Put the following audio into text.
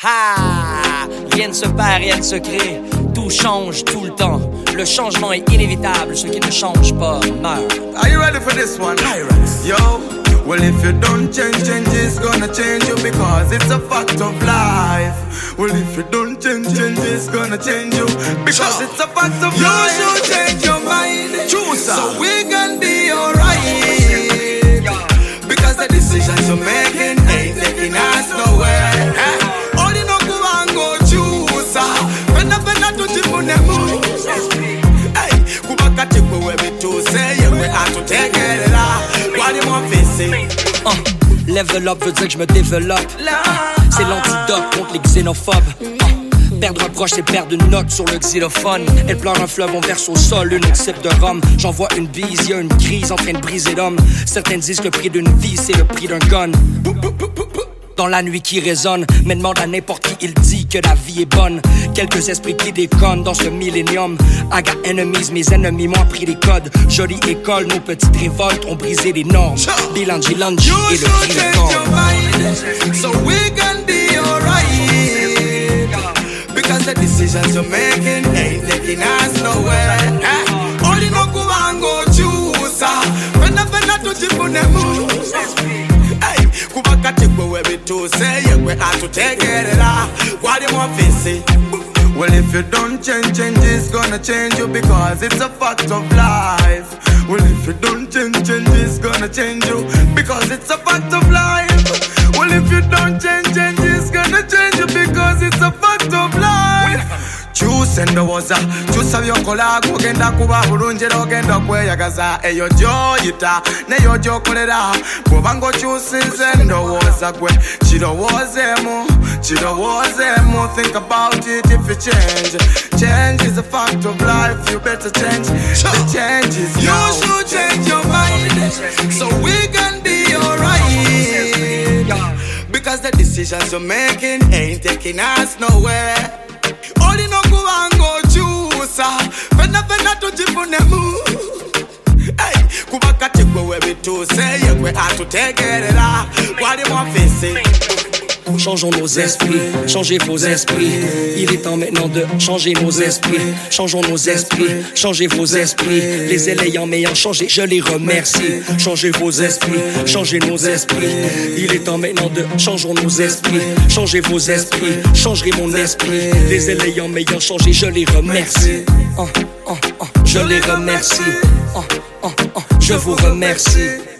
Ha! Rien ne se perd, rien ne se crée. Tout change tout le temps. Le changement est inévitable. Ce qui ne change pas meurt. Are you ready for this one? Yo, well if you don't change, change is gonna change you because it's a fact of life. Well if you don't change, change is gonna change you because it's a fact of life. You should change your mind, so we can be alright. Because the decisions you're making ain't taking us nowhere. All you know go choose. When to chipunemu. Hey, kubaka chipu we be to say we have to take it out. What you want to level up veut dire que je me développe. C'est l'antidote contre les xénophobes. Perdre un proche, c'est perdre une note sur le xylophone. Elle pleure un fleuve, on verse au sol une type de rhum. J'envoie une bise, y'a une crise en train de briser l'homme. Certains disent que le prix d'une vie, c'est le prix d'un gun. Dans la nuit qui résonne, mais demande à n'importe qui, il dit que la vie est bonne. Quelques esprits qui déconnent dans ce millénium. I got enemies, mes ennemis m'ont appris les codes. Jolie école, nos petites révoltes ont brisé les normes. Bilangi Langi et le prix de corps. So we can be alright. Because the decisions you're making ain't taking us nowhere. All you know go and go choose. When to chipunemu. Hey, kubaka chipu we be to say we have to take it out. What do you want to say? Well if you don't change, change is gonna change you because it's a fact of life. Well if you don't change, change is gonna change you because it's a fact of life. Well if you don't change, change is gonna change you because it's a fact of life. Choose endowoza, choose byokola kugenda kuba bulungi era ogenda kweyagaza eyo gyoyita neyo gyokolera bw'obanga okyusiza endowooza gwe kirowoozeemu think about it if you change. Change is a fact of life, you better change. The change is you should change your mind so we can be alright. Because the decisions you're making ain't taking us nowhere. All you know go and go choose. Fena to chipunemu. Hey, kubaka chipu we be to say we have to take it out. What do you want to say? Changeons nos esprits, changez vos esprits. Il est temps maintenant de changer nos esprits. Changeons nos esprits, changez vos esprits. Les ayant m'ayant changé, je les remercie. Changez vos esprits, changez nos esprits. Il est temps maintenant de changeons nos esprits. Changez vos esprits, changerez mon esprit. Les ayant m'ayant changé, je les remercie. Je les remercie. Je vous remercie.